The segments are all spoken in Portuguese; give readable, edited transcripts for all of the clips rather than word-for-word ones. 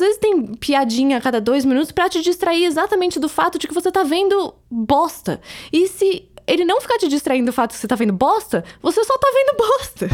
vezes tem piadinha a cada 2 minutos pra te distrair exatamente do fato de que você tá vendo bosta. E se ele não ficar te distraindo do fato que você tá vendo bosta, você só tá vendo bosta.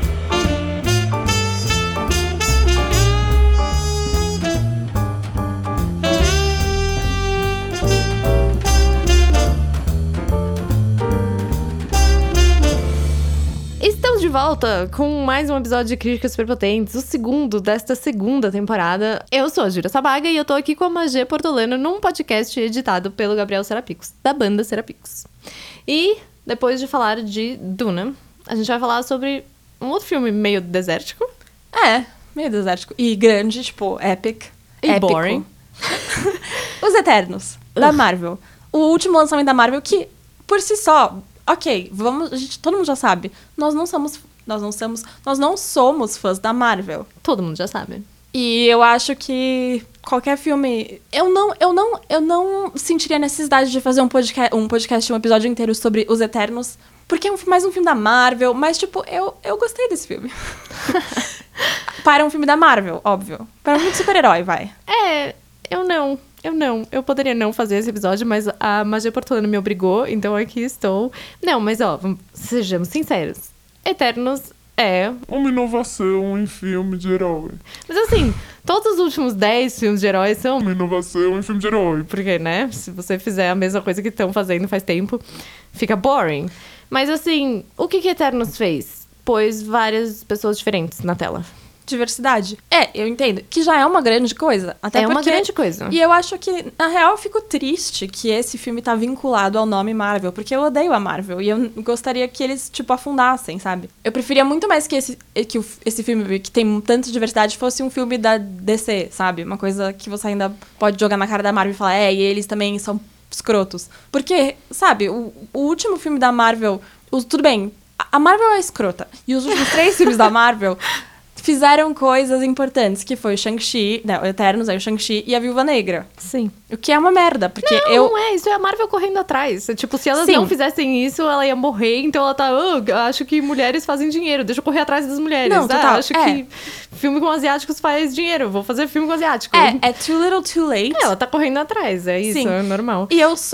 Estamos de volta com mais um episódio de Críticas Superpotentes, o segundo desta segunda temporada. Eu sou a Júlia Sabaga e eu tô aqui com a Magê Portolano num podcast editado pelo Gabriel Serapicos, da banda Serapicos. E depois de falar de Duna, a gente vai falar sobre um outro filme meio desértico. Meio desértico. E grande, tipo, epic. E épico. boring. Os Eternos, da Marvel. O último lançamento da Marvel que, por si só... Ok, todo mundo já sabe. Nós não somos fãs da Marvel. Todo mundo já sabe. E eu acho que qualquer filme... Eu não sentiria a necessidade de fazer um podcast, um episódio inteiro sobre Os Eternos, porque é mais um filme da Marvel, mas, tipo, eu gostei desse filme. Para um filme da Marvel, óbvio. Para um filme de super-herói, vai. Eu poderia não fazer esse episódio, mas a Magê Portolano me obrigou, então aqui estou. Não, mas sejamos sinceros. Eternos é uma inovação em filme de herói. Mas assim, todos os últimos 10 filmes de heróis são uma inovação em filme de herói. Porque, né, se você fizer a mesma coisa que estão fazendo faz tempo, fica boring. Mas assim, o que Eternos fez? Pôs várias pessoas diferentes na tela. Diversidade. Eu entendo. Que já é uma grande coisa. Até uma grande coisa. E eu acho que, na real, eu fico triste que esse filme tá vinculado ao nome Marvel, porque eu odeio a Marvel. E eu gostaria que eles, tipo, afundassem, sabe? Eu preferia muito mais que esse filme, que tem tanta diversidade, fosse um filme da DC, sabe? Uma coisa que você ainda pode jogar na cara da Marvel e falar, e eles também são escrotos. Porque, sabe, o último filme da Marvel... Tudo bem, a Marvel é escrota. E os últimos 3 filmes da Marvel... fizeram coisas importantes, que foi o Shang-Chi, o Eternos, aí o Shang-Chi e a Viúva Negra. Sim. O que é uma merda, porque não é, isso é a Marvel correndo atrás. Tipo, se elas não fizessem isso, ela ia morrer, então ela tá, acho que mulheres fazem dinheiro, deixa eu correr atrás das mulheres. Não, total, acho que filme com asiáticos faz dinheiro, vou fazer filme com asiático. É too little too late. Ela tá correndo atrás, é isso, é normal. E eu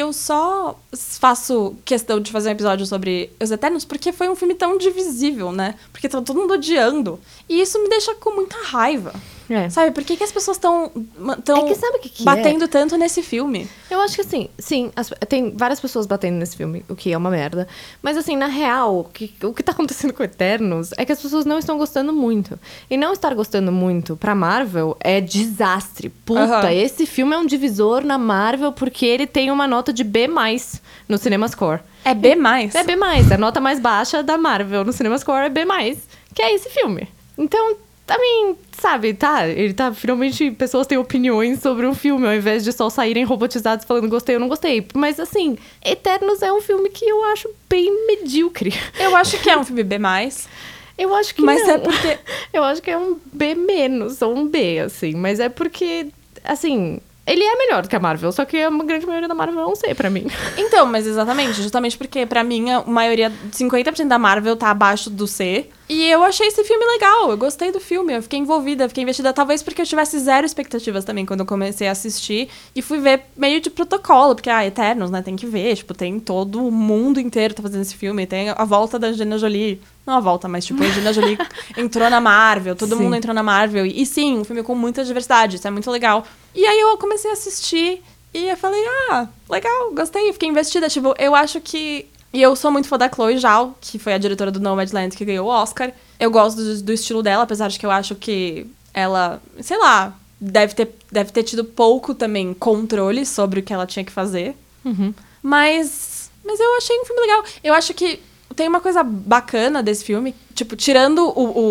só faço questão de fazer um episódio sobre Os Eternos porque foi um filme tão divisível, né? Porque tá todo mundo odiando. E isso me deixa com muita raiva. Sabe, por que as pessoas estão que sabe o que batendo tanto nesse filme? Eu acho que assim, sim, tem várias pessoas batendo nesse filme, o que é uma merda. Mas assim, na real, o que tá acontecendo com Eternos é que as pessoas não estão gostando muito. E não estar gostando muito pra Marvel é desastre. Puta, esse filme é um divisor na Marvel porque ele tem uma nota de B+, no CinemaScore. É B+? É B+, a nota mais baixa da Marvel no CinemaScore é B+, que é esse filme. Então... também, sabe, ele tá, finalmente, pessoas têm opiniões sobre um filme, ao invés de só saírem robotizados falando gostei ou não gostei. Mas, assim, Eternos é um filme que eu acho bem medíocre. Eu acho que é um filme B+. Eu acho que mas não. É porque... Eu acho que é um B-, ou um B, assim. Mas é porque, assim... ele é melhor do que a Marvel, só que a grande maioria da Marvel é um C pra mim. Então, mas exatamente, justamente porque pra mim a maioria, 50% da Marvel tá abaixo do C. E eu achei esse filme legal, eu gostei do filme, eu fiquei envolvida, fiquei investida. Talvez porque eu tivesse zero expectativas também quando eu comecei a assistir. E fui ver meio de protocolo, porque, Eternos, né, tem que ver. Tipo, tem todo o mundo inteiro tá fazendo esse filme. Tem a volta da Angelina Jolie. Não a volta, mas tipo, a Angelina Jolie entrou na Marvel, todo mundo entrou na Marvel. E sim, um filme com muita diversidade, isso é muito legal. E aí eu comecei a assistir e eu falei, legal, gostei, fiquei investida. Tipo, eu acho que... E eu sou muito fã da Chloe Zhao, que foi a diretora do Nomadland, que ganhou o Oscar. Eu gosto do estilo dela, apesar de que eu acho que ela, sei lá, deve ter tido pouco também controle sobre o que ela tinha que fazer. Uhum. Mas eu achei um filme legal. Eu acho que tem uma coisa bacana desse filme, tipo, tirando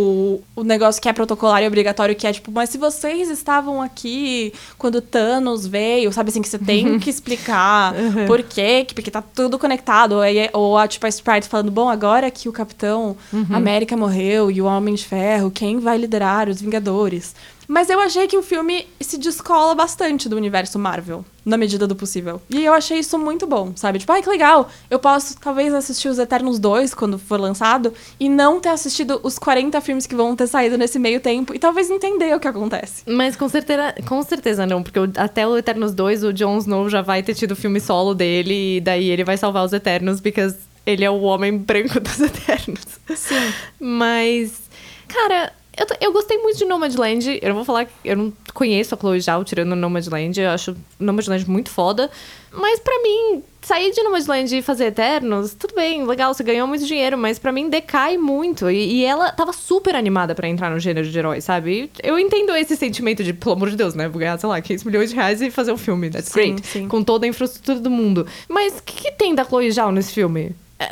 o negócio que é protocolar e obrigatório, que é, tipo, mas se vocês estavam aqui quando Thanos veio, sabe, assim, que você tem que explicar por quê, porque tá tudo conectado, ou tipo, a Sprite falando, bom, agora que o Capitão América morreu e o Homem de Ferro, quem vai liderar os Vingadores? Mas eu achei que o filme se descola bastante do universo Marvel, na medida do possível. E eu achei isso muito bom, sabe? Tipo, ai, que legal. Eu posso, talvez, assistir os Eternos 2 quando for lançado e não ter assistido os 40 filmes que vão ter saído nesse meio tempo e talvez entender o que acontece. Mas com certeza não, porque até o Eternos 2, o Jon Snow já vai ter tido o filme solo dele e daí ele vai salvar os Eternos, because ele é o homem branco dos Eternos. Sim. Mas, cara, eu gostei muito de Nomadland. Eu não vou falar que eu não conheço a Chloe Zhao tirando Nomadland. Eu acho Nomadland muito foda. Mas pra mim, sair de Nomadland e fazer Eternos, tudo bem, legal, você ganhou muito dinheiro, mas pra mim decai muito. E ela tava super animada pra entrar no gênero de herói, sabe? Eu entendo esse sentimento de, pelo amor de Deus, né? Vou ganhar, sei lá, 500 milhões de reais e fazer um filme. That's great. Sim. Com toda a infraestrutura do mundo. Mas o que tem da Chloe Zhao nesse filme?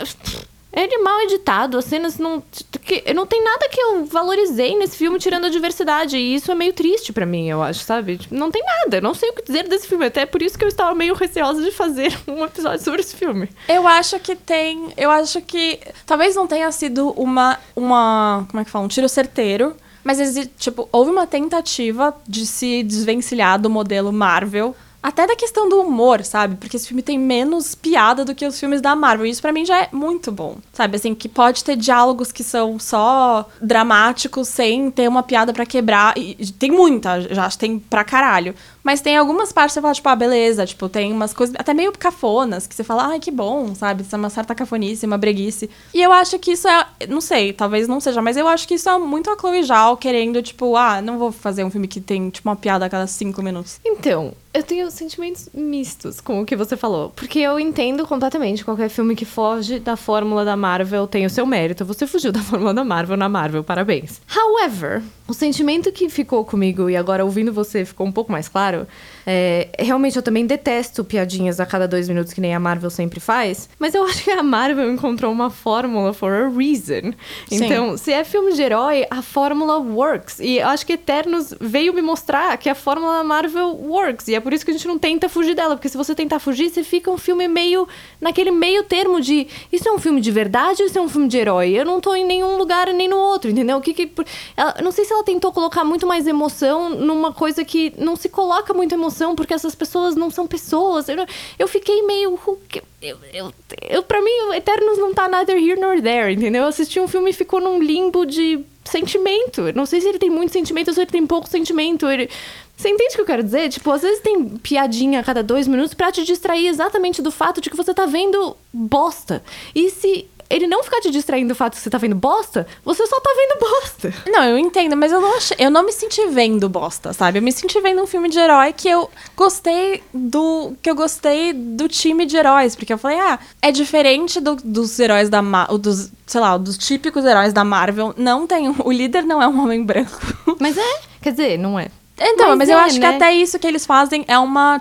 É mal editado, as cenas não tem nada que eu valorizei nesse filme tirando a diversidade, e isso é meio triste pra mim, eu acho, sabe? Tipo, não tem nada, eu não sei o que dizer desse filme, até por isso que eu estava meio receosa de fazer um episódio sobre esse filme. Eu acho que talvez não tenha sido uma como é que fala, um tiro certeiro, mas tipo, houve uma tentativa de se desvencilhar do modelo Marvel. Até da questão do humor, sabe? Porque esse filme tem menos piada do que os filmes da Marvel. E isso pra mim já é muito bom. Sabe, assim, que pode ter diálogos que são só dramáticos, sem ter uma piada pra quebrar. E tem muita, já tem pra caralho. Mas tem algumas partes que você fala, tipo, ah, beleza. Tipo, tem umas coisas até meio cafonas, que você fala, ai, que bom, sabe? Isso é uma certa cafonice, uma breguice. E eu acho que isso é, não sei, talvez não seja, mas eu acho que isso é muito a Chloe Zhao querendo, tipo, ah, não vou fazer um filme que tem, tipo, uma piada a cada 5 minutos. Então, eu tenho sentimentos mistos com o que você falou. Porque eu entendo completamente qualquer filme que foge da fórmula da Marvel tem o seu mérito. Você fugiu da fórmula da Marvel na Marvel, parabéns. However, o sentimento que ficou comigo, e agora ouvindo você ficou um pouco mais claro, realmente eu também detesto piadinhas a cada 2 minutos que nem a Marvel sempre faz. Mas eu acho que a Marvel encontrou uma fórmula for a reason. Sim. Então, se é filme de herói, a fórmula works. E eu acho que Eternos veio me mostrar que a fórmula da Marvel works. E é por isso que a gente não tenta fugir dela, porque se você tentar fugir, você fica um filme meio naquele meio termo de isso é um filme de verdade ou isso é um filme de herói? Eu não tô em nenhum lugar nem no outro, entendeu? Eu não sei se ela tentou colocar muito mais emoção numa coisa que não se coloca muita emoção, porque essas pessoas não são pessoas. Eu fiquei meio... pra mim, Eternos não tá neither here nor there, entendeu? Eu assisti um filme e ficou num limbo de sentimento. Eu não sei se ele tem muito sentimento ou se ele tem pouco sentimento. Você entende o que eu quero dizer? Tipo, às vezes tem piadinha a cada 2 minutos pra te distrair exatamente do fato de que você tá vendo bosta. E se ele não ficar te distraindo do fato que você tá vendo bosta, você só tá vendo bosta. Não, eu entendo, mas eu não me senti vendo bosta, sabe? Eu me senti vendo um filme de herói que eu gostei do time de heróis, porque eu falei, é diferente dos heróis da dos, sei lá, dos típicos heróis da Marvel. Não tem, o líder não é um homem branco. Mas quer dizer, não é. Então, mas eu acho que até isso que eles fazem é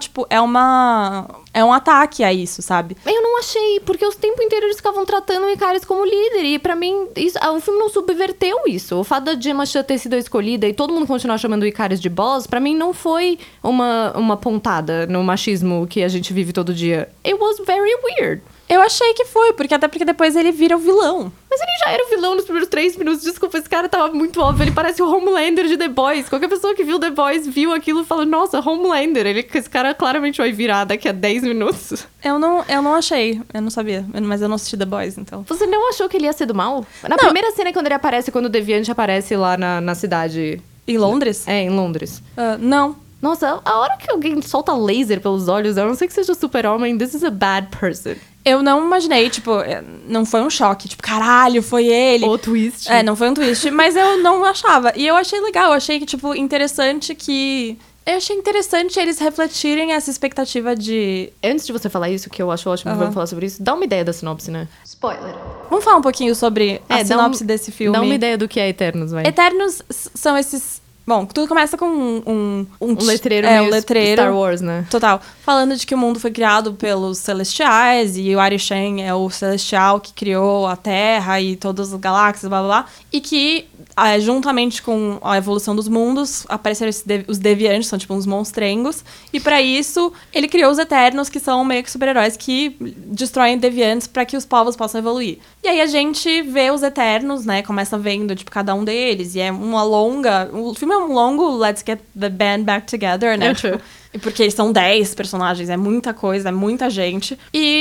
um ataque a isso, sabe? Eu não achei, porque o tempo inteiro eles ficavam tratando o Ikaris como líder, e pra mim, o filme não subverteu isso. O fato da Gemma Chan ter sido escolhida e todo mundo continuar chamando o Ikaris de boss, pra mim não foi uma pontada no machismo que a gente vive todo dia. It was very weird. Eu achei que foi, porque depois ele vira o vilão. Mas ele já era o vilão nos primeiros 3 minutos. Desculpa, esse cara tava muito óbvio. Ele parece o Homelander de The Boys. Qualquer pessoa que viu The Boys viu aquilo e falou, nossa, Homelander. Esse cara claramente vai virar daqui a 10 minutos. Eu não achei. Eu não sabia. Mas eu não assisti The Boys, então. Você não achou que ele ia ser do mal? Na primeira cena, quando ele aparece, quando o Deviante aparece lá na cidade... Em Londres? É, em Londres. Não. Nossa, a hora que alguém solta laser pelos olhos, a não ser que seja super-homem, this is a bad person. Eu não imaginei, tipo, não foi um choque, tipo, caralho, foi ele. Ou twist. Não foi um twist, mas eu não achava. E eu achei legal, eu achei que, tipo, interessante que... Eu achei interessante eles refletirem essa expectativa de... Antes de você falar isso, que eu acho ótimo, vamos falar sobre isso, dá uma ideia da sinopse, né? Spoiler. Vamos falar um pouquinho sobre a sinopse desse filme. Dá uma ideia do que é Eternos, vai. Eternos são esses... Bom, tudo começa com um letreiro meio um letreiro Star Wars, né? Total. Falando de que o mundo foi criado pelos Celestiais e o Arishem é o Celestial que criou a Terra e todas as galáxias, blá, blá, blá. E que juntamente com a evolução dos mundos, apareceram os deviantes, são tipo uns monstrengos. E pra isso, ele criou os Eternos, que são meio que super-heróis que destroem deviantes pra que os povos possam evoluir. E aí a gente vê os Eternos, né? Começa vendo, tipo, cada um deles. E é uma longa... O filme é um longo Let's Get the Band Back Together, né? Tipo, porque são 10 personagens, é muita coisa, é muita gente.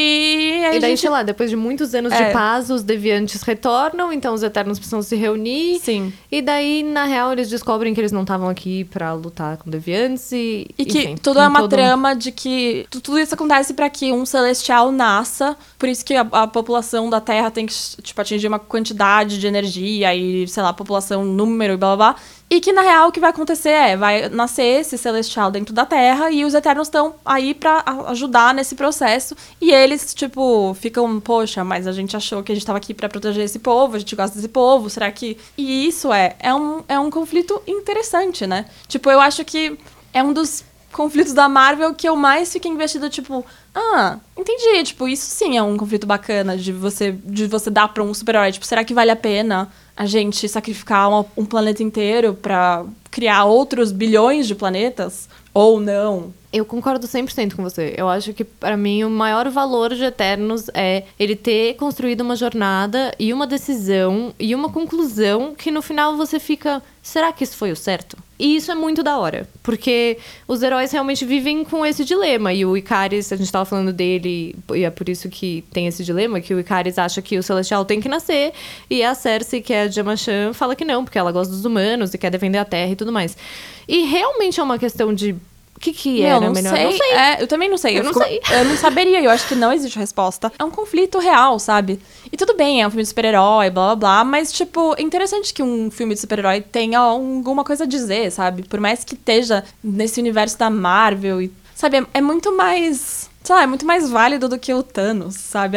E daí, sei lá, depois de muitos anos de paz, os deviantes retornam, então os Eternos precisam se reunir. Sim. E daí, na real, eles descobrem que eles não estavam aqui pra lutar com deviantes e que enfim, tudo é uma trama de que... Tudo isso acontece pra que um celestial nasça. Por isso que a população da Terra tem que, tipo, atingir uma quantidade de energia e, sei lá, população, número e blá, blá, blá. E que, na real, o que vai acontecer vai nascer esse celestial dentro da Terra e os Eternos estão aí pra ajudar nesse processo. E eles, tipo, ficam, poxa, mas a gente achou que a gente tava aqui pra proteger esse povo, a gente gosta desse povo, será que... E isso é um conflito interessante, né? Tipo, eu acho que é um dos conflitos da Marvel que eu mais fiquei investida, tipo... entendi, tipo, isso sim é um conflito bacana de você dar pra um super-herói. Tipo, será que vale a pena a gente sacrificar um planeta inteiro pra criar outros bilhões de planetas? Ou não? Eu concordo 100% com você. Eu acho que, pra mim, o maior valor de Eternos é ele ter construído uma jornada e uma decisão e uma conclusão que, no final, você fica... Será que isso foi o certo? E isso é muito da hora. Porque os heróis realmente vivem com esse dilema. E o Ikaris, a gente tava falando dele, e é por isso que tem esse dilema, que o Ikaris acha que o Celestial tem que nascer. E a Cersei, que é a Jamashan, fala que não, porque ela gosta dos humanos e quer defender a Terra e tudo mais. E realmente é uma questão de... O que era melhor? Não sei. Eu também não sei. Eu não saberia. Eu acho que não existe resposta. É um conflito real, sabe? E tudo bem, é um filme de super-herói, blá, blá, blá. Mas, tipo, é interessante que um filme de super-herói tenha alguma coisa a dizer, sabe? Por mais que esteja nesse universo da Marvel. E, sabe? É muito mais... Sei lá, é muito mais válido do que o Thanos, sabe?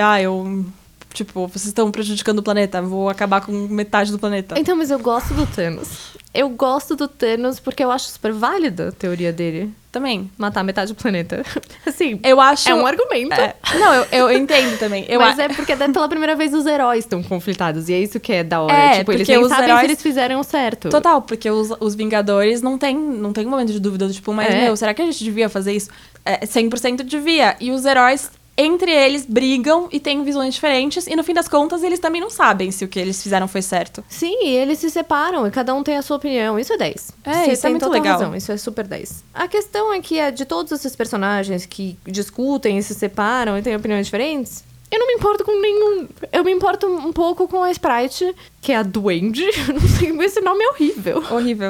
Tipo, vocês estão prejudicando o planeta, vou acabar com metade do planeta. Então, mas eu gosto do Thanos. Eu gosto do Thanos porque eu acho super válida a teoria dele. Também. Matar metade do planeta. Assim, eu acho... é um argumento. Não, eu entendo também. Mas é porque pela primeira vez os heróis estão conflitados. E é isso que é da hora. Tipo, eles nem sabem se eles fizeram o certo. Total, porque os Vingadores não tem um momento de dúvida. Tipo, mas, será que a gente devia fazer isso? 100% devia. E os heróis... Entre eles, brigam e têm visões diferentes. E, no fim das contas, eles também não sabem se o que eles fizeram foi certo. Sim, e eles se separam. E cada um tem a sua opinião. Isso é 10. Isso é muito legal. Razão, isso é super 10. A questão é que de todos esses personagens que discutem e se separam e têm opiniões diferentes... Eu não me importo com nenhum... Eu me importo um pouco com a Sprite, que é a Duende. Não sei, esse nome é horrível. Horrível.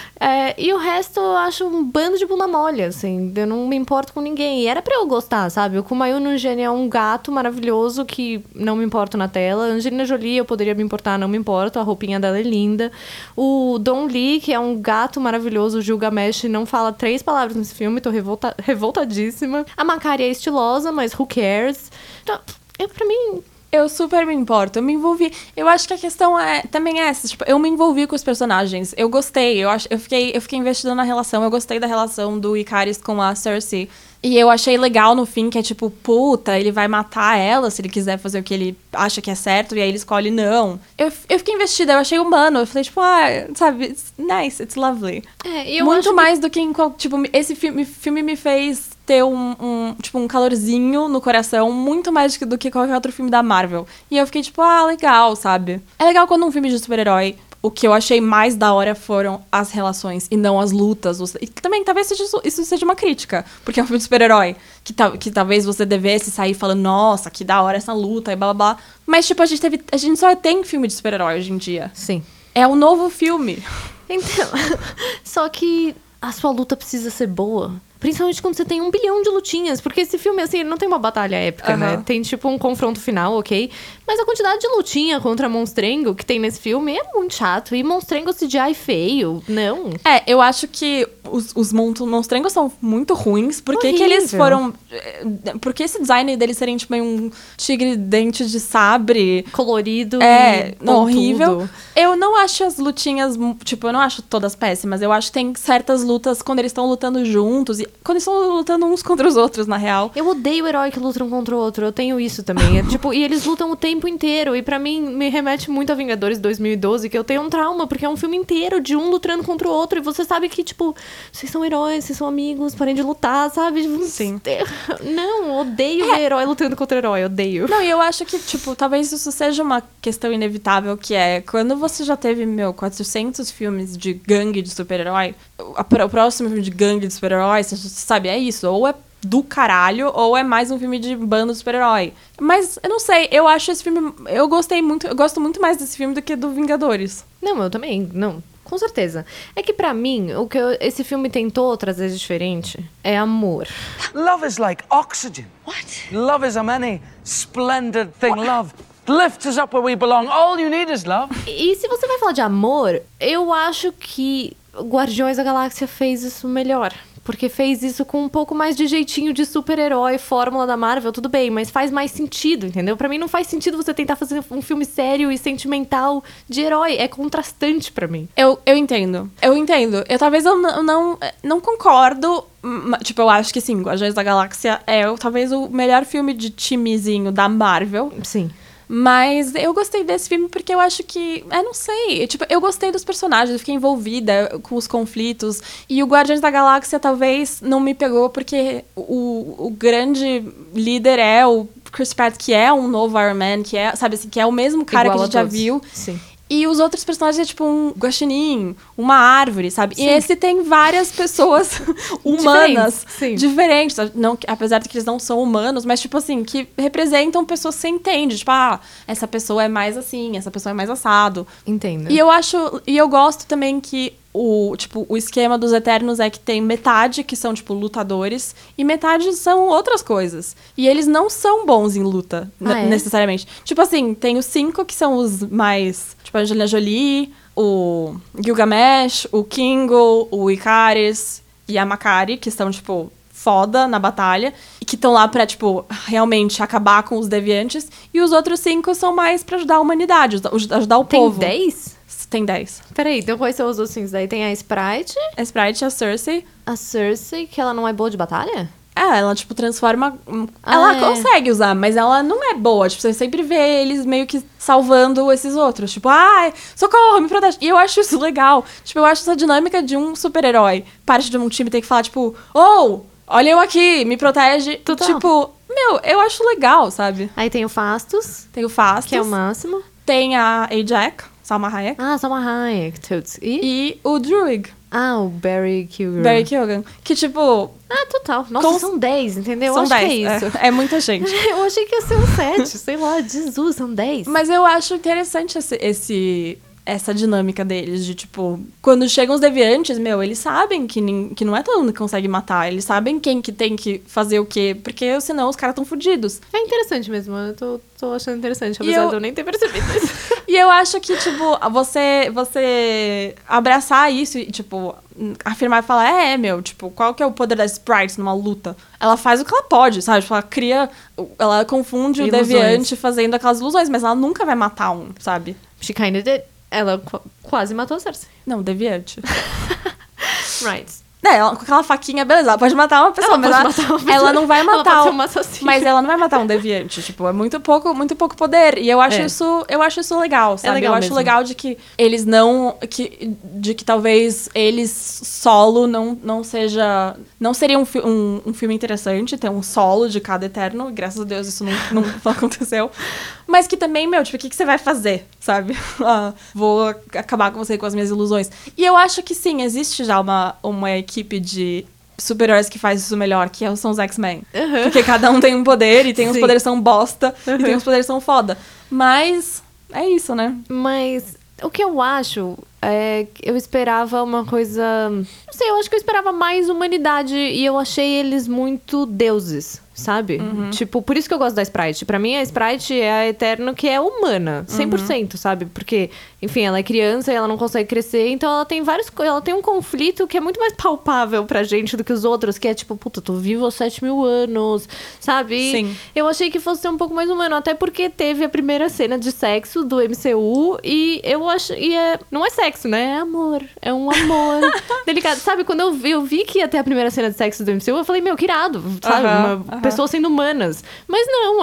E o resto eu acho um bando de bunda mole, assim. Eu não me importo com ninguém. E era pra eu gostar, sabe? O Kumail Nanjiani é um gato maravilhoso que não me importo na tela. A Angelina Jolie eu poderia me importar, não me importo. A roupinha dela é linda. O Don Lee, que é um gato maravilhoso. O Gilgamesh não fala 3 palavras nesse filme. Tô revoltadíssima. A Makari é estilosa, mas who cares? Então, pra mim... Eu super me importo, eu me envolvi. Eu acho que a questão também é essa, tipo, eu me envolvi com os personagens. Eu gostei, eu fiquei investida na relação. Eu gostei da relação do Ikaris com a Cersei. E eu achei legal no fim, que é tipo, puta, ele vai matar ela se ele quiser fazer o que ele acha que é certo, e aí ele escolhe não. Eu fiquei investida, eu achei humano. Eu falei, tipo, sabe, it's nice, it's lovely. Muito mais do que tipo, esse filme me fez ter um calorzinho no coração, muito mais do que qualquer outro filme da Marvel. E eu fiquei tipo, legal, sabe? É legal quando um filme de super-herói, o que eu achei mais da hora foram as relações e não as lutas. E também, talvez isso seja uma crítica, porque é um filme de super-herói, que talvez você devesse sair falando, nossa, que da hora essa luta e blá, blá, blá. Mas, tipo, a gente só tem filme de super-herói hoje em dia. Sim. É um novo filme. Então, só que a sua luta precisa ser boa. Principalmente quando você tem 1 bilhão de lutinhas. Porque esse filme, assim, ele não tem uma batalha épica, né? Tem, tipo, um confronto final, ok? Mas a quantidade de lutinha contra Monstrengo que tem nesse filme é muito chato. E Monstrengo CGI feio, não. Eu acho que os monstrengos são muito ruins. Por que Horrível. eles foram... Por que esse design deles serem, tipo, um tigre dente de sabre? Colorido É, e não, pontudo. horrível. Eu não acho as lutinhas... Tipo, eu não acho todas péssimas. Eu acho que tem certas lutas quando eles estão lutando juntos. E quando eles estão lutando uns contra os outros, na real. Eu odeio o herói que lutam contra o outro. Eu tenho isso também. Tipo, e eles lutam o tempo inteiro. E pra mim, me remete muito a Vingadores 2012, que eu tenho um trauma, porque é um filme inteiro de um lutando contra o outro. E você sabe que, tipo, vocês são heróis, vocês são amigos, parem de lutar, sabe? Sim. Não, odeio ver herói lutando contra herói. Odeio. Não, e eu acho que, tipo, talvez isso seja uma questão inevitável, que é quando você já teve, 400 filmes de gangue de super-herói, o próximo filme de gangue de super-herói, você sabe, é isso. Ou é do caralho, ou é mais um filme de bando de super-herói. Mas, eu não sei, eu acho esse filme... Eu gosto muito mais desse filme do que do Vingadores. Não, eu também, não. Com certeza. É que pra mim, o que esse filme tentou trazer de diferente é amor. Love is like oxygen. What? Love is a many splendid thing. Love lifts us up where we belong. All you need is love. E se você vai falar de amor, eu acho que Guardiões da Galáxia fez isso melhor. Porque fez isso com um pouco mais de jeitinho de super-herói, fórmula da Marvel, tudo bem, mas faz mais sentido, entendeu? Pra mim não faz sentido você tentar fazer um filme sério e sentimental de herói. É contrastante pra mim. Eu entendo. Talvez eu não concordo. Tipo, eu acho que sim, Guardiões da Galáxia é talvez o melhor filme de timezinho da Marvel. Sim. Mas eu gostei desse filme porque eu acho que... não sei. Tipo, eu gostei dos personagens, eu fiquei envolvida com os conflitos. E o Guardiões da Galáxia talvez não me pegou porque o grande líder é o Chris Pratt, que é um novo Iron Man, que é, sabe assim, que é o mesmo cara Igual que a a gente já todos. viu. Sim. E os outros personagens é tipo um guaxinim, uma árvore, sabe? Sim. E esse tem várias pessoas humanas, Sim. diferentes. Não, apesar de que eles não são humanos, mas tipo assim, que representam pessoas que você entende. Tipo, essa pessoa é mais assim, essa pessoa é mais assado. Entendo. E eu gosto também que o esquema dos Eternos é que tem metade que são, tipo, lutadores e metade são outras coisas. E eles não são bons em luta, É? necessariamente. Tipo assim, tem os 5 que são os mais... Tipo, a Angelina Jolie, o Gilgamesh, o Kingo, o Icaris e a Makari, que estão, tipo, foda na batalha. E que estão lá pra, tipo, realmente acabar com os deviantes. E os outros 5 são mais pra ajudar a humanidade, ajudar o Tem povo. 10? Tem 10. Peraí, então quais são os outros cinco daí? Tem a Sprite, A Sprite, a Cersei. a Cersei, que ela não é boa de batalha? Ela, tipo, transforma... Ela é. consegue usar, mas ela não é boa. Tipo, você sempre vê eles meio que salvando esses outros. Tipo, socorro, me protege. E eu acho isso legal. Tipo, eu acho essa dinâmica de um super-herói. Parte de um time tem que falar, tipo... olha eu aqui, me protege. Total. Tipo, eu acho legal, sabe? Aí tem o Fastos, Tem o Fastos. que é o máximo. Tem a Ajax, Salma Hayek. Ah, Salma Hayek, tuts. E o Druig, o Barry Keoghan. Barry Keoghan. Que, tipo... Total. Nossa, são 10, entendeu? São Eu acho 10. que é isso. É muita gente. Eu achei que ia ser um 7, sei lá, Jesus, são 10. Mas eu acho interessante essa dinâmica deles, de tipo, quando chegam os deviantes, eles sabem que não é todo mundo que consegue matar, eles sabem quem que tem que fazer o quê, porque senão os caras estão fodidos. É interessante mesmo, eu tô achando interessante, apesar de eu nem ter percebido isso. E eu acho que, tipo, você abraçar isso e, tipo, afirmar e falar, tipo, qual que é o poder da Sprite numa luta? Ela faz o que ela pode, sabe? Tipo, ela confunde o Ilusões. deviante fazendo aquelas ilusões, mas ela nunca vai matar um, sabe? She kinda did. Ela quase matou a Cersei. Não, deviante. Right. Ela, com aquela faquinha, beleza, ela pode matar uma pessoa, Ela mas pode matar uma pessoa. ela não vai Ela matar. pode ser uma assassina. Mas ela não vai matar um deviante. Tipo, é muito pouco poder. E eu acho isso legal, sabe? legal eu acho mesmo. legal de que eles não. De que talvez eles solo não seja. Não seria um filme interessante ter um solo de cada Eterno. E graças a Deus isso não aconteceu. Mas que também, tipo, o que você vai fazer, sabe? Vou acabar com você com as minhas ilusões. E eu acho que sim, existe já uma equipe de super-heróis que faz isso melhor, que são os X-Men. Uhum. Porque cada um tem um poder, e tem uns Sim. poderes são bosta, Uhum. e tem uns poderes são foda. Mas é isso, né? Mas o que eu acho, eu esperava uma coisa... Não sei, eu acho que eu esperava mais humanidade e eu achei eles muito deuses, sabe? Tipo, por isso que eu gosto da Sprite. Pra mim, a Sprite é a Eterno que é humana, 100%, sabe? Porque, enfim, ela é criança e ela não consegue crescer, então ela tem ela tem um conflito que é muito mais palpável pra gente do que os outros, que é tipo, puta, tô vivo há 7.000 anos, sabe? E Sim. eu achei que fosse ser um pouco mais humano, até porque teve a primeira cena de sexo do MCU e eu acho... não é sexo, né? É amor. É um amor delicado. Sabe, quando eu vi que ia ter a primeira cena de sexo do MCU, eu falei, meu, que irado, sabe? Pessoas sendo humanas. Mas não,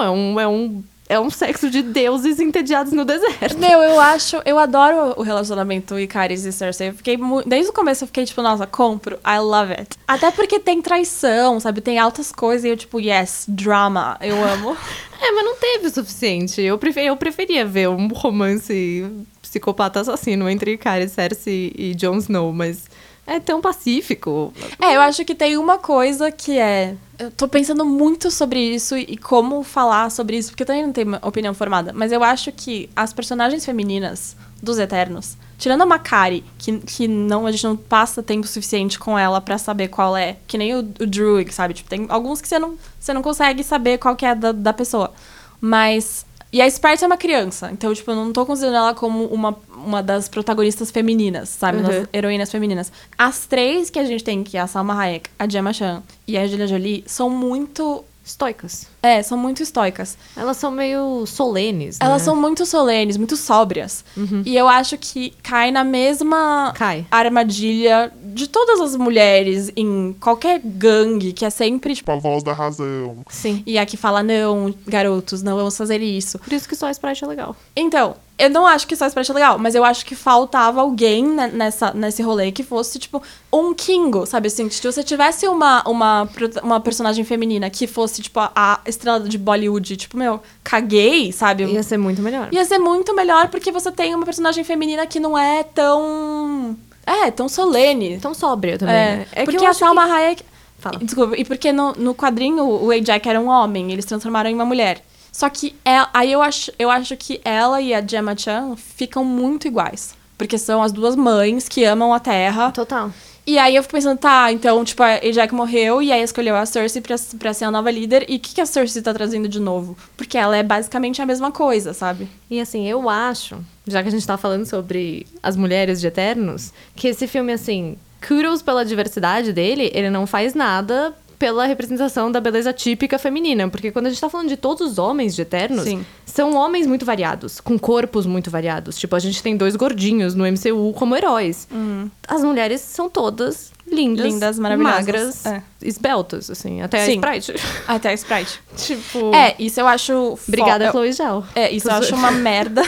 é um sexo de deuses entediados no deserto. Meu, eu adoro o relacionamento Ikaris e Cersei. Desde o começo eu fiquei tipo, nossa, compro, I love it. Até porque tem traição, sabe? Tem altas coisas e eu tipo, yes, drama, eu amo. Mas não teve o suficiente. Eu preferia ver um romance psicopata assassino entre Ikaris, Cersei e Jon Snow, mas... É tão pacífico. Eu acho que tem uma coisa que é... Eu tô pensando muito sobre isso e como falar sobre isso, porque eu também não tenho uma opinião formada. Mas eu acho que as personagens femininas dos Eternos, tirando a Makari, que não, a gente não passa tempo suficiente com ela pra saber qual é, que nem o Druig, sabe? Tipo, tem alguns que você não consegue saber qual que é da pessoa. Mas... E a Sprite é uma criança, então, tipo, eu não tô considerando ela como uma das protagonistas femininas, sabe? Das heroínas femininas. As três que a gente tem, que é a Salma Hayek, a Gemma Chan e a Angelina Jolie, são muito... Estoicas. São muito estoicas. Elas são meio solenes, né? Elas são muito solenes, muito sóbrias. E eu acho que cai na mesma armadilha de todas as mulheres em qualquer gangue, que é sempre, tipo... A voz da razão. Sim. E a que fala, não, garotos, não vamos fazer isso. Por isso que só a Sprite é legal. Então, eu não acho que só Sprite é legal, mas eu acho que faltava alguém nesse rolê que fosse, tipo, um Kingo, sabe? Assim, se você tivesse uma personagem feminina que fosse, tipo, a estrela de Bollywood, tipo, meu, caguei, sabe? Ia ser muito melhor. Ia ser muito melhor porque você tem uma personagem feminina que não é tão... tão solene. Tão sóbria também, né? Porque a Salma Hayek... Fala. Desculpa, e porque no quadrinho o Ajax era um homem, eles transformaram em uma mulher. Só que aí eu acho que ela e a Gemma Chan ficam muito iguais. Porque são as duas mães que amam a Terra. Total. E aí eu fico pensando, então, tipo, a Ajax morreu e aí escolheu a Cersei pra ser a nova líder. E o que a Cersei tá trazendo de novo? Porque ela é basicamente a mesma coisa, sabe? E assim, eu acho, já que a gente tá falando sobre as mulheres de Eternos, que esse filme, assim, kudos pela diversidade dele, ele não faz nada pela representação da beleza típica feminina. Porque quando a gente tá falando de todos os homens de Eternos, Sim. são homens muito variados, com corpos muito variados. Tipo, a gente tem 2 gordinhos no MCU como heróis. As mulheres são todas lindas, maravilhosas. magras, esbeltas, assim. Até Sim. a Sprite. Até a Sprite. Tipo... Isso eu acho... Obrigada, Chloe Zhao. Isso eu acho uma merda.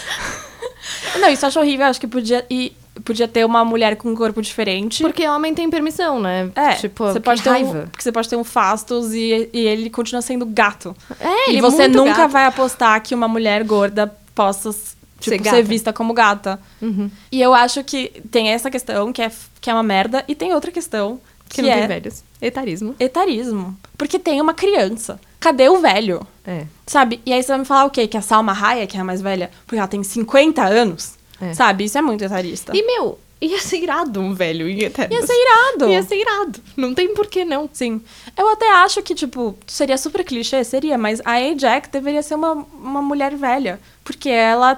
Não, isso eu acho horrível. Eu acho que podia ter uma mulher com um corpo diferente. Porque homem tem permissão, né? Tipo, você pode que raiva. porque você pode ter um Fastos e ele continua sendo gato. Ele e é você muito nunca gato. vai apostar que uma mulher gorda possa Ser ser gata. vista como gata. E eu acho que tem essa questão que é uma merda, e tem outra questão Que que não é tem velhos. Etarismo. etarismo. Porque tem uma criança. Cadê o velho? Sabe? E aí você vai me falar o quê? Que a Salma Hayek é a mais velha? Porque ela tem 50 anos? Sabe? Isso é muito etarista. E, meu, ia ser irado um velho em Eternos. Ia ser irado. Ia ser irado. Não tem por que não. Sim. Eu até acho que, tipo, seria super clichê, seria, mas a Ajax deveria ser uma mulher velha. Porque ela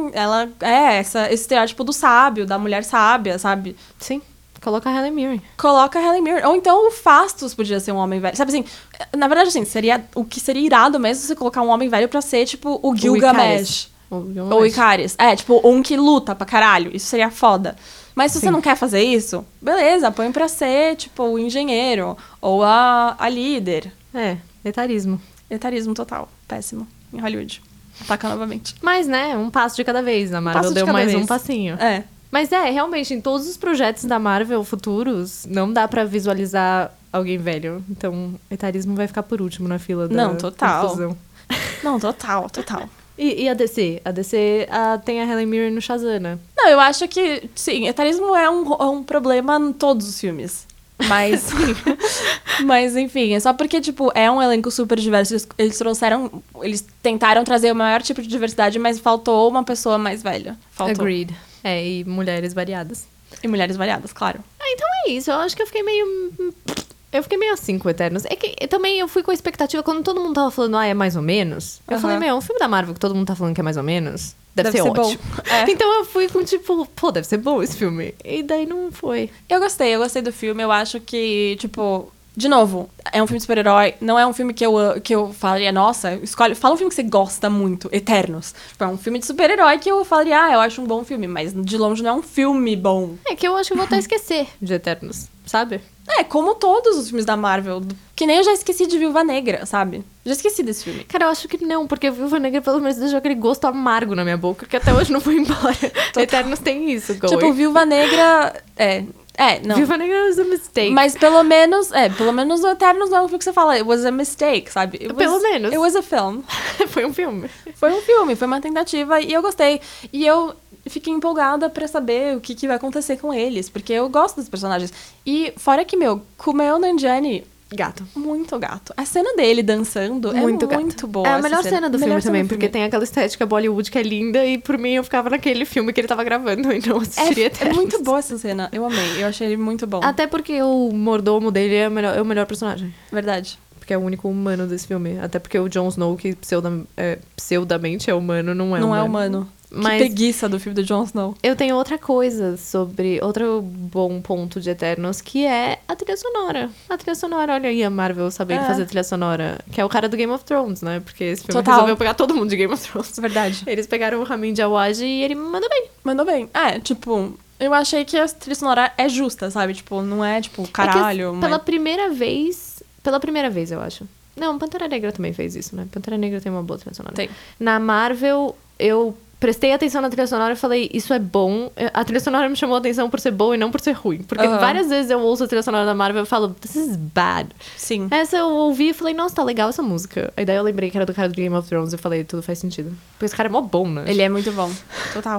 é esse estereótipo do sábio, da mulher sábia, sabe? Sim. Coloca a Helen Mirren. Coloca a Helen Mirren. Ou então o Fastos podia ser um homem velho. Sabe assim, na verdade, assim, o que seria irado mesmo se você colocar um homem velho pra ser, tipo, o Gilgamesh. Ou Ikaris. Tipo, um que luta pra caralho. Isso seria foda. Mas se você não quer fazer isso, beleza, põe pra ser, tipo, o engenheiro. Ou a líder. Etarismo. Etarismo total. Péssimo. Em Hollywood. Ataca novamente. Mas, né, um passo de cada vez. A Marvel passo de deu cada mais vez. um passinho. Mas realmente, em todos os projetos da Marvel futuros, não dá pra visualizar alguém velho. Então, etarismo vai ficar por último na fila da Não, total. confusão. Não, total. E a DC? A DC tem a Helen Mirren no Shazam, né? Não, eu acho que, sim, etarismo é um problema em todos os filmes. Mas, mas, enfim, é só porque, tipo, é um elenco super diverso. Eles tentaram trazer o maior tipo de diversidade, mas faltou uma pessoa mais velha. Faltou. Agreed. E mulheres variadas. E mulheres variadas, claro. Então é isso, eu acho que eu fiquei meio... assim com Eternos. É que também eu fui com a expectativa, quando todo mundo tava falando, é mais ou menos. Eu falei, um filme da Marvel que todo mundo tá falando que é mais ou menos, deve ser ótimo. Bom. É. Então eu fui com tipo, deve ser bom esse filme. E daí não foi. Eu gostei do filme. Eu acho que, tipo, de novo, é um filme de super-herói. Não é um filme que eu falaria, nossa, fala um filme que você gosta muito, Eternos. Tipo, é um filme de super-herói que eu falaria, eu acho um bom filme. Mas de longe não é um filme bom. É que eu acho que eu vou até esquecer de Eternos, sabe? Como todos os filmes da Marvel. Que nem eu já esqueci de Viúva Negra, sabe? Já esqueci desse filme. Cara, eu acho que não, porque Viúva Negra pelo menos deixou aquele gosto amargo na minha boca, que até hoje não foi embora. Eternos tem isso, going. Tipo, Viúva Negra... não. Viúva Negra was a mistake. Mas pelo menos o Eternos não é um filme que você fala, it was a mistake, sabe? Pelo menos. It was a film. Foi um filme. Foi uma tentativa e eu gostei. E eu fiquei empolgada pra saber o que vai acontecer com eles, porque eu gosto dos personagens. E fora que, Kumail Nanjiani... Gato. Muito gato. A cena dele dançando muito é muito boa. É a melhor cena do filme também, porque tem tem aquela estética Bollywood que é linda e por mim eu ficava naquele filme que ele tava gravando e não assistiria É muito boa essa cena. Eu amei. Eu achei ele muito bom. Até porque o mordomo dele é o melhor personagem. Verdade. Porque é o único humano desse filme. Até porque o Jon Snow, que pseudamente é humano, não é humano. Não é humano. Mas que preguiça do filme do Jon Snow. Eu tenho outra coisa sobre... Outro bom ponto de Eternos, que é a trilha sonora. A trilha sonora, olha aí a Marvel sabendo fazer trilha sonora. Que é o cara do Game of Thrones, né? Porque esse filme resolveu pegar todo mundo de Game of Thrones. Verdade. Eles pegaram o Ramin Djawadi e ele mandou bem. Mandou bem. Tipo... Eu achei que a trilha sonora é justa, sabe? Tipo, não é, tipo, caralho... É que, pela primeira vez, eu acho. Não, Pantera Negra também fez isso, né? Pantera Negra tem uma boa trilha sonora. Tem. Na Marvel, eu prestei atenção na trilha sonora e falei, isso é bom. A trilha sonora me chamou a atenção por ser boa e não por ser ruim. Porque várias vezes eu ouço a trilha sonora da Marvel e falo, this is bad. Sim. Essa eu ouvi e falei, nossa, tá legal essa música. Aí daí eu lembrei que era do cara do Game of Thrones e falei, tudo faz sentido. Porque esse cara é mó bom, né? Ele é muito bom. Total.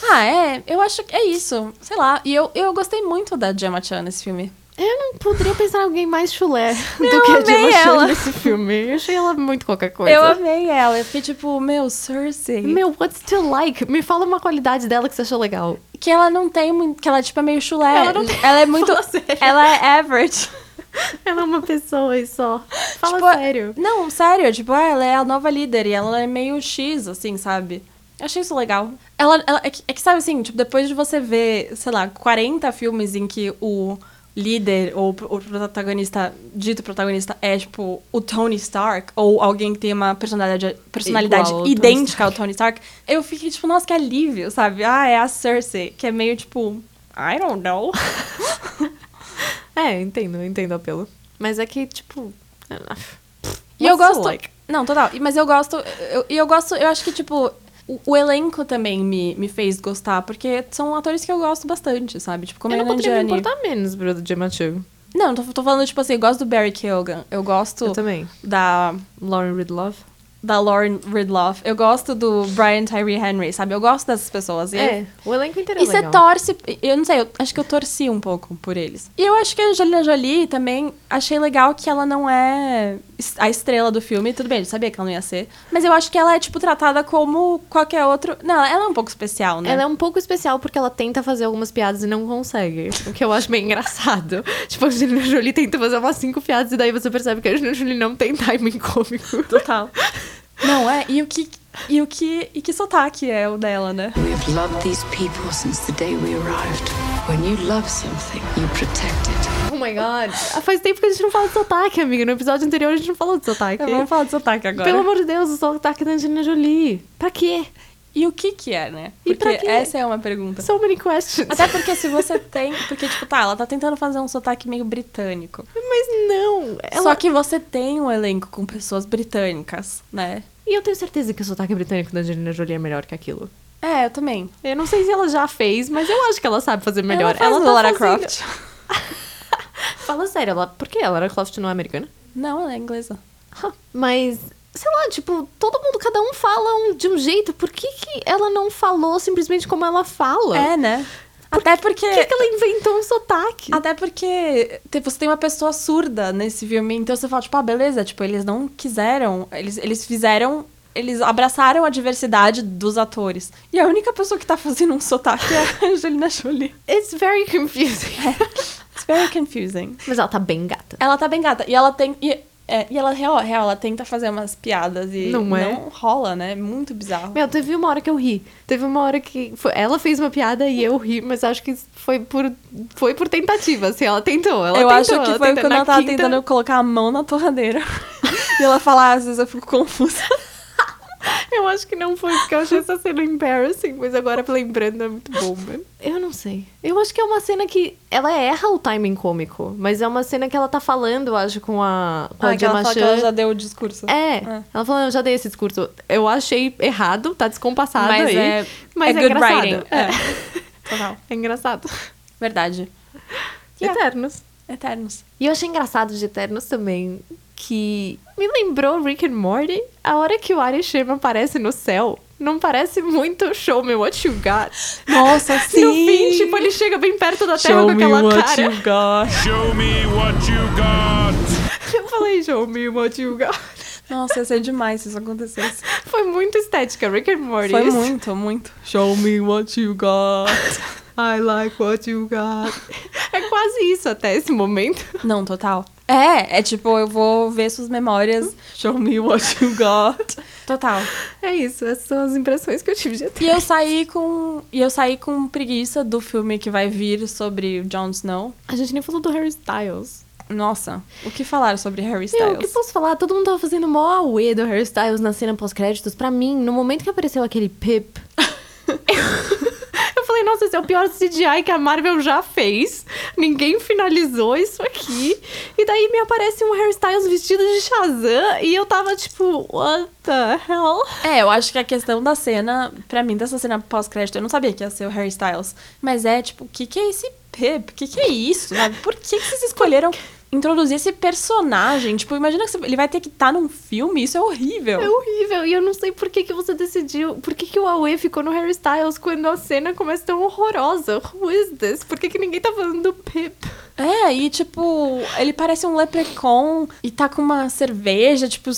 Eu acho que é isso. Sei lá. E eu gostei muito da Gemma Chan nesse filme. Eu não poderia pensar em alguém mais chulé do Eu que a Gemma amei Chan ela. nesse filme. Eu achei ela muito qualquer coisa. Eu amei ela. Eu fiquei tipo, Cersei. What's to like? Me fala uma qualidade dela que você achou legal. Que ela não tem muito... Que ela, tipo, é meio chulé. Ela é muito... Fala sério. Ela é average. Ela é uma pessoa e só. Fala Tipo, sério. Não, sério. Tipo, ela é a nova líder e ela é meio X, assim, sabe? Eu achei isso legal. Ela é que, sabe assim, tipo, depois de você ver, sei lá, 40 filmes em que o líder ou o dito protagonista é, tipo, o Tony Stark, ou alguém que tem uma personalidade Igual ao idêntica ao Tony Stark, eu fiquei, tipo, nossa, que alívio, sabe? É a Cersei, que é meio, tipo, I don't know. Entendo o apelo. Mas é que, tipo... E eu what's to gosto... like? Não, total. Mas eu gosto... Eu acho que, tipo... O elenco também me fez gostar, porque são atores que eu gosto bastante, sabe? Tipo, como Eu a não poderia me Nanjiani. importar menos pro Gemma Chan. Não, tô falando, tipo assim, eu gosto do Barry Keoghan. Eu gosto Eu também. da Lauren Ridloff. Lauren Ridloff. Eu gosto do Brian Tyree Henry, sabe? Eu gosto dessas pessoas. O elenco inteiro é E você legal. torce... Eu não sei, eu acho que eu torci um pouco por eles. E eu acho que a Angelina Jolie também... Achei legal que ela não é a estrela do filme. Tudo bem, eu sabia que ela não ia ser. Mas eu acho que ela é, tipo, tratada como qualquer outro... Não, ela é um pouco especial, né? Ela é um pouco especial porque ela tenta fazer algumas piadas e não consegue. O que eu acho bem engraçado. Tipo, a Angelina Jolie tenta fazer umas 5 piadas e daí você percebe que a Angelina Jolie não tem timing cômico. Total. Não, e que sotaque é o dela, né? We have loved these people since the day we arrived. When you love something, you protect it. Oh my god. Faz tempo que a gente não fala de sotaque, amiga. No episódio anterior a gente não falou de sotaque. Vamos falar de sotaque agora. Pelo amor de Deus, o sotaque da Angelina Jolie. Pra quê? E o que é, né? E Porque pra quê? essa é uma pergunta. So many questions. Até porque se você tem... Porque, tipo, ela tá tentando fazer um sotaque meio britânico. Mas não. Só que você tem um elenco com pessoas britânicas, né? E eu tenho certeza que o sotaque britânico da Angelina Jolie é melhor que aquilo. Eu também. Eu não sei se ela já fez, mas eu acho que ela sabe fazer melhor. Ela faz tá Lara fazendo... Croft. Fala sério, por que a Lara Croft não é americana? Não, ela é inglesa. Mas, sei lá, tipo, todo mundo, cada um fala de um jeito. Por que ela não falou simplesmente como ela fala? É, né? Até porque... Por que ela inventou um sotaque? Até porque você tem uma pessoa surda nesse filme, então você fala, tipo, beleza, tipo, eles não quiseram, eles fizeram eles abraçaram a diversidade dos atores. E a única pessoa que tá fazendo um sotaque é a Angelina Jolie. It's very confusing. It's very confusing. Mas ela tá bem gata. Ela tá bem gata. E ela tem... E ela, real, ela tenta fazer umas piadas e Não é? não rola, né? Muito bizarro. Meu, teve uma hora que eu ri. Teve uma hora que ela fez uma piada e eu ri, mas acho que foi por tentativa, assim. Ela tentou, eu acho que foi quando ela tava tentando colocar a mão na torradeira. E ela fala, às vezes eu fico confusa. Eu acho que não foi, porque eu achei essa cena embarrassing, mas agora lembrando é muito bom, mano. Eu não sei. Eu acho que é uma cena que ela erra o timing cômico, mas é uma cena que ela tá falando, eu acho, com a que ela fala que ela já deu o discurso. Ela falou, eu já dei esse discurso. Eu achei errado, tá descompassado mas aí. Mas é good engraçado. writing. Total. É engraçado. Verdade. Eternos. E eu achei engraçado de Eternos também, que me lembrou Rick and Morty. A hora que o Ari Sherman aparece no céu, não parece muito Show Me What You Got? Nossa, sim! No fim, tipo, ele chega bem perto da Terra com aquela cara. You got. Show me what you got. Eu falei, Show Me What You Got. Nossa, ia ser demais se isso acontecesse. Foi muito estética, Rick and Morty. Foi muito. Show me what you got. I like what you got. É quase isso até esse momento. Não, total. É tipo, eu vou ver suas memórias. Show me what you got. Total. É isso, essas são as impressões que eu tive de até. E eu saí com preguiça do filme que vai vir sobre Jon Snow. A gente nem falou do Harry Styles. Nossa, o que falaram sobre Harry Styles? O que posso falar? Todo mundo tava fazendo mó auê do Harry Styles na cena pós-créditos. Pra mim, no momento que apareceu aquele Pip... Eu falei, nossa, esse é o pior CGI que a Marvel já fez. Ninguém finalizou isso aqui. E daí me aparece um Harry Styles vestido de Shazam. E eu tava tipo, what the hell? Eu acho que a questão da cena, pra mim, dessa cena pós-crédito, eu não sabia que ia ser o Harry Styles. Mas tipo, o que é esse Pip? O que é isso? Sabe? Por que vocês escolheram introduzir esse personagem? Tipo, imagina que ele vai ter que estar num filme, isso é horrível. É horrível, e eu não sei por que você decidiu, por que o Aue ficou no Harry Styles quando a cena começa tão horrorosa? Who is this? Por que ninguém tá falando do Pip? E tipo, ele parece um leprechaun e tá com uma cerveja, tipo,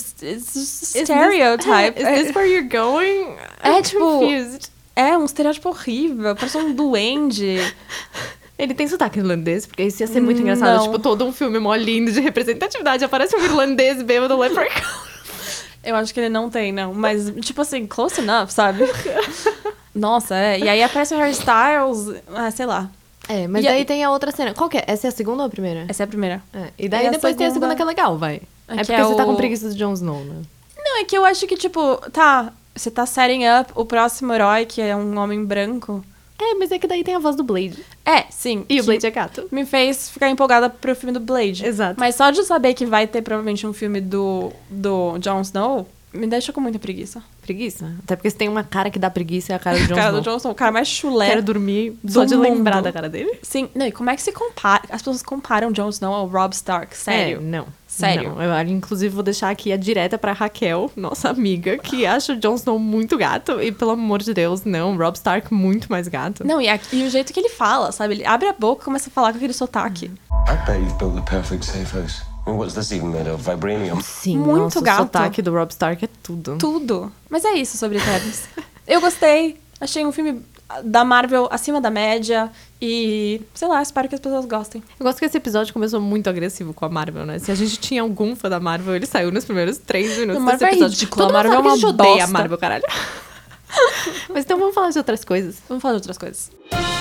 stereotype. Is this where you're going? Tipo, confused. Um estereótipo horrível, parece um duende. Ele tem sotaque irlandês, porque isso ia ser muito engraçado. Não. Tipo, todo um filme mó lindo de representatividade. Aparece um irlandês bêbado leprechaun. Eu acho que ele não tem, não. Mas, tipo assim, close enough, sabe? Nossa, E aí aparece o Harry Styles, sei lá. Mas daí tem a outra cena. Qual que é? Essa é a segunda ou a primeira? Essa é a primeira. E daí depois tem a segunda que é legal, vai. Porque você tá com preguiça do Jon Snow, né? Não, é que eu acho que, tipo, você tá setting up o próximo herói, que é um homem branco. Mas é que daí tem a voz do Blade. Sim. E o Blade é gato. Me fez ficar empolgada pro filme do Blade. Exato. Mas só de saber que vai ter provavelmente um filme do Jon Snow, me deixa com muita preguiça. Preguiça? Até porque você tem uma cara que dá preguiça, é a cara do Jon Cara Snow. do Jon Snow, o cara mais chulé. Quero dormir só de lembrar da cara dele. Sim. Não, e como é que se compara? As pessoas comparam Jon Snow ao Robb Stark, sério? Não. Sério. Não. Eu, inclusive, vou deixar aqui a direta pra Raquel, nossa amiga, que acha o Jon Snow muito gato. E, pelo amor de Deus, não. Robb Stark muito mais gato. Não, e o jeito que ele fala, sabe? Ele abre a boca e começa a falar com aquele sotaque. I bet you've built the perfect safe house. I mean, what's this even made of? Vibranium? Sim, Muito nossa, gato. O sotaque do Robb Stark é tudo. Tudo. Mas é isso sobre Eternos. Eu gostei. Achei um filme da Marvel acima da média. E, sei lá, espero que as pessoas gostem. Eu gosto que esse episódio começou muito agressivo com a Marvel, né? Se a gente tinha algum fã da Marvel, ele saiu nos primeiros 3 minutos A Marvel desse episódio. é ridícula, Todo a Marvel mundo sabe que é uma a gente odeia a bosta. Marvel, caralho. Mas então vamos falar de outras coisas. Vamos falar de outras coisas.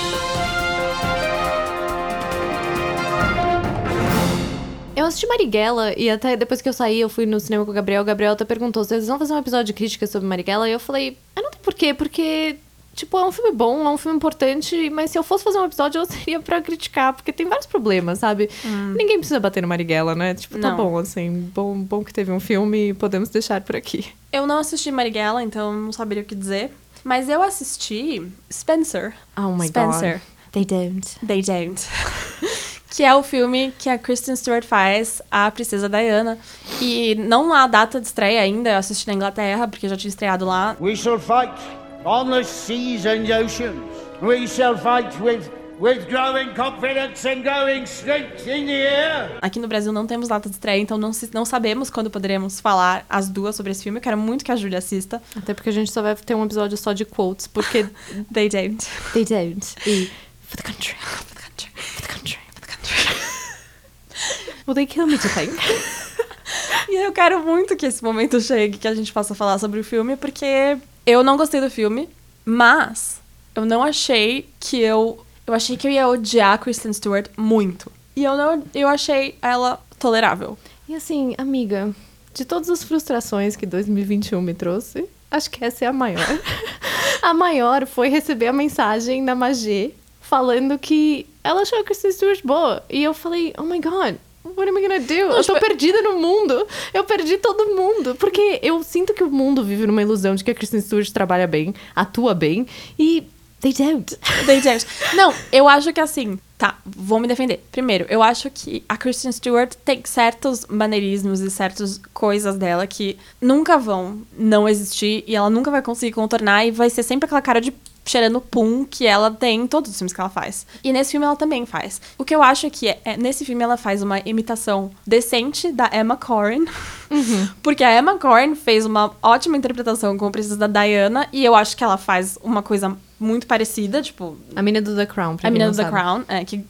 Eu assisti Marighella e até depois que eu saí, eu fui no cinema com o Gabriel. O Gabriel até perguntou se eles vão fazer um episódio de crítica sobre Marighella. E eu falei, não tem porquê, porque... Tipo, é um filme bom, é um filme importante, mas se eu fosse fazer um episódio, eu seria pra criticar, porque tem vários problemas, sabe? Ninguém precisa bater no Marighella, né? Tipo, tá Não. bom, assim, bom que teve um filme e podemos deixar por aqui. Eu não assisti Marighella, então não saberia o que dizer. Mas eu assisti Spencer. Oh my Spencer. God. They don't. They don't. Que é o filme que a Kristen Stewart faz, a Princesa Diana. E não há data de estreia ainda, eu assisti na Inglaterra, porque já tinha estreado lá. We shall fight on the seas and oceans. We shall fight with with growing confidence and going straight in the air. Aqui no Brasil não temos data de estreia, então não sabemos quando poderemos falar as duas sobre esse filme. Eu quero muito que a Júlia assista. Até porque a gente só vai ter um episódio só de quotes, porque They don't. they don't. E for the country, For the country. for the country, for the country. Will they kill me to think? E eu quero muito que esse momento chegue, que a gente possa falar sobre o filme, porque eu não gostei do filme, mas eu não achei que eu achei que eu ia odiar a Kristen Stewart muito. E eu achei ela tolerável. E assim, amiga, de todas as frustrações que 2021 me trouxe, acho que essa é a maior. A maior foi receber a mensagem da Magê falando que ela achou a Kristen Stewart boa. E eu falei, oh my god, what am I gonna do? Eu tô perdida no mundo. Eu perdi todo mundo. Porque eu sinto que o mundo vive numa ilusão de que a Kristen Stewart trabalha bem, atua bem. E they don't. They don't. Não, eu acho que assim... Tá, vou me defender. Primeiro, eu acho que a Kristen Stewart tem certos maneirismos e certas coisas dela que nunca vão não existir e ela nunca vai conseguir contornar e vai ser sempre aquela cara de cheirando pum que ela tem em todos os filmes que ela faz. E nesse filme ela também faz. O que eu acho é que nesse filme ela faz uma imitação decente da Emma Corrin. Porque a Emma Corrin fez uma ótima interpretação como Princesa Diana e eu acho que ela faz uma coisa muito parecida, tipo... A mina do The Crown, pra A quem mina não do The sabe. Crown,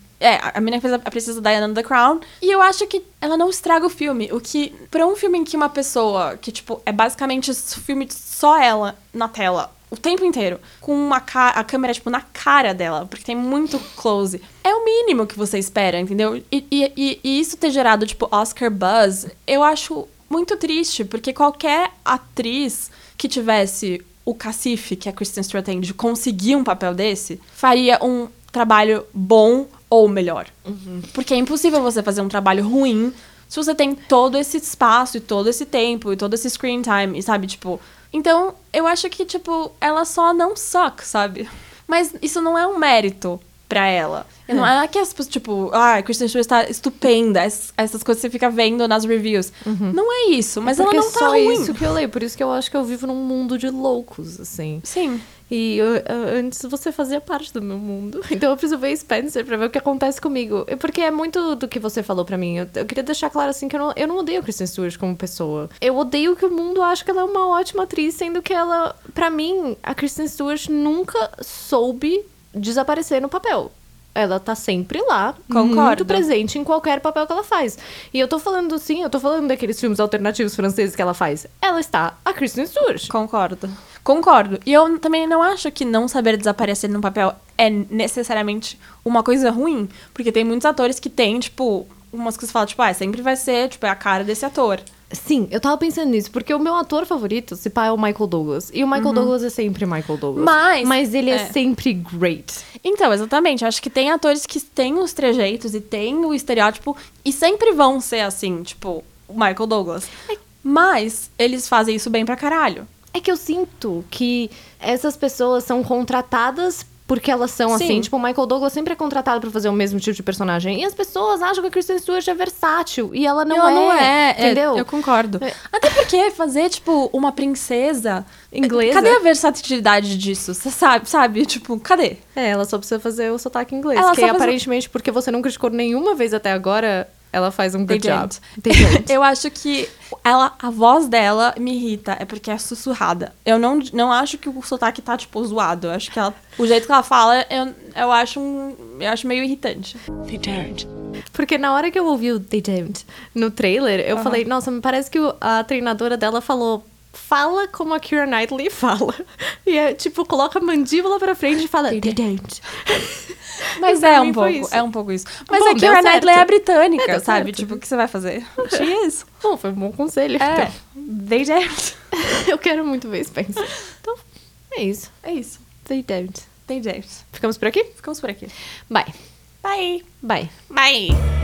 a mina que fez a Princesa Diana no The Crown. E eu acho que ela não estraga o filme. O que, pra um filme em que uma pessoa, que, tipo, é basicamente filme de só ela na tela, o tempo inteiro, com a câmera, tipo, na cara dela, porque tem muito close, é o mínimo que você espera, entendeu? E isso ter gerado, tipo, Oscar buzz, eu acho muito triste, porque qualquer atriz que tivesse o cacife que a Kristen Stewart tem de conseguir um papel desse, faria um trabalho bom ou melhor. Porque é impossível você fazer um trabalho ruim se você tem todo esse espaço e todo esse tempo e todo esse screen time, e sabe, tipo... Então, eu acho que, tipo, ela só não suck, sabe? Mas isso não é um mérito pra ela. E não é que as pessoas, tipo, a Kristen Stewart está estupenda, essas coisas que você fica vendo nas reviews. Não é isso, mas ela Porque não tá só ruim. isso que eu leio. Por isso que eu acho que eu vivo num mundo de loucos, assim. Sim. E antes você fazia parte do meu mundo. Então eu preciso ver Spencer pra ver o que acontece comigo. Porque é muito do que você falou pra mim. Eu queria deixar claro, assim, que eu não odeio a Kristen Stewart como pessoa. Eu odeio que o mundo acha que ela é uma ótima atriz, sendo que ela... Pra mim, a Kristen Stewart nunca soube desaparecer no papel. Ela tá sempre lá, Concordo. muito presente em qualquer papel que ela faz. E eu tô falando daqueles filmes alternativos franceses que ela faz. Ela está a Kristen Stewart. Concordo. E eu também não acho que não saber desaparecer num papel é necessariamente uma coisa ruim. Porque tem muitos atores que têm, tipo, umas coisas que falam, tipo, sempre vai ser, tipo, é a cara desse ator. Sim, eu tava pensando nisso, porque o meu ator favorito, se pá, é o Michael Douglas. E o Michael Douglas é sempre Michael Douglas. Mas ele é sempre great. Então, exatamente. Acho que tem atores que têm os trejeitos e têm o estereótipo e sempre vão ser assim, tipo, o Michael Douglas. Mas eles fazem isso bem pra caralho. É que eu sinto que essas pessoas são contratadas porque elas são Sim. assim. Tipo, o Michael Douglas sempre é contratado pra fazer o mesmo tipo de personagem. E as pessoas acham que a Kristen Stewart é versátil. E ela não é. Entendeu? Eu concordo. Até porque fazer, tipo, uma princesa Inglesa. Cadê a versatilidade disso? Você sabe? Tipo, cadê? Ela só precisa fazer o sotaque inglês. Ela que só faz aparentemente, porque você não criticou nenhuma vez até agora, ela faz um good They job. don't. They don't. Eu acho que a voz dela me irrita, é porque é sussurrada. Eu não acho que o sotaque tá, tipo, zoado. Eu acho que o jeito que ela fala, eu acho meio irritante. They don't. Porque na hora que eu ouvi o They Don't no trailer, eu falei, nossa, me parece que a treinadora dela falou, fala como a Keira Knightley fala. E é tipo, coloca a mandíbula pra frente e fala, They don't. Mas Pra é mim um foi pouco, isso. é um pouco isso. Mas Bom, a Keira deu Knightley certo. é britânica, Deu sabe? certo. Tipo, o que você vai fazer? Achei isso. Bom, foi um bom conselho. É, they don't. Então, eu quero muito ver Spencer. Então, é isso. É isso. They don't. They don't. Ficamos por aqui? Ficamos por aqui. Bye. Bye. Bye. Bye.